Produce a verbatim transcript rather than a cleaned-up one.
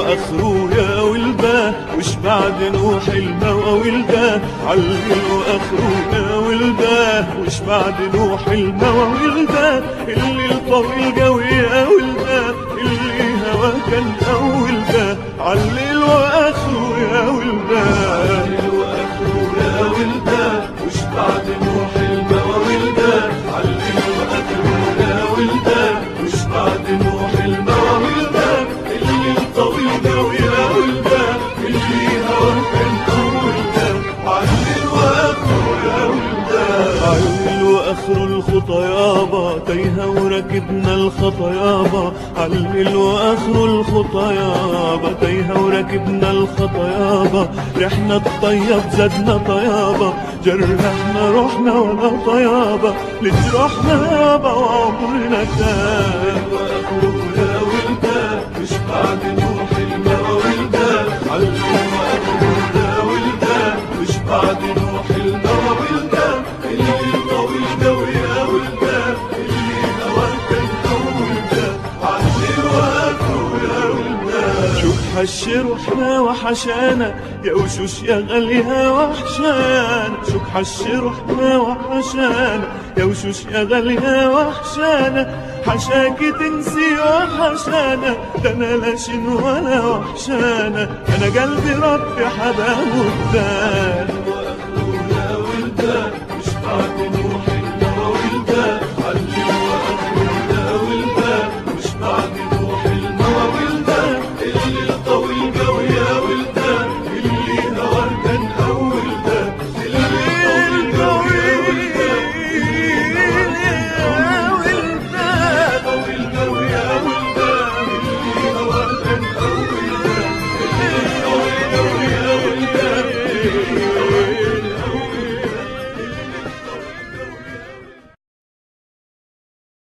واخره يا ولده، وش بعد نوح الموى ولده، علل واخره يا ولده، وش بعد نوح الموى ولده، اللي الطويل قوي يا ولده، اللي هوا كان اول ده، علل واخره يا ولده، علل واخره يا ولده، وش بعد نوح الموى ولده، علل واخره يا ولده، وش بعد نوح الموى ولده، اللي الطويل قوي يا ولده، اللي هوا كان اول ده، علل واخره يا ولده، علل واخره الخطى يابا، تايهه وركبنا الخطا يابا، علل واخره الخطى يابا، تايهه وركبنا الخطا يابا، رحنا الطيب زادنا طيابه، جرحنا روحنا ولا طيابه، لجروحنا يابا وعمرنا تاب، واخره يا ولده، مش بعد نوح الموى ولده، علل واخره يا ولده، مش بعد نوح الموى ولده، اللي طويل قوي يا ولده، اللي هوا كان اول ده، علل واخره يا ولده، شوف حش روحنا وحشانا يا وشوش يا غالية وحشانا، شوف حش روحنا وحشانا يا وشوش يا غالية وحشانا، حشاكي تنسي وحشانا، ده انا لا شين ولا وحشانا، انا قلبي ربي حباه وداه.